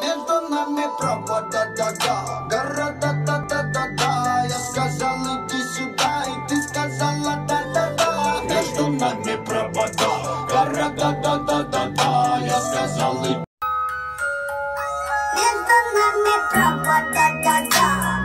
Между нами провода, да-да. Города-да-да-да-да. Я сказал, иди сюда, и ты сказала да-да-да. Между нами провода. Города-да-да-да-да. Я сказал, иди. Между нами провода, да-да.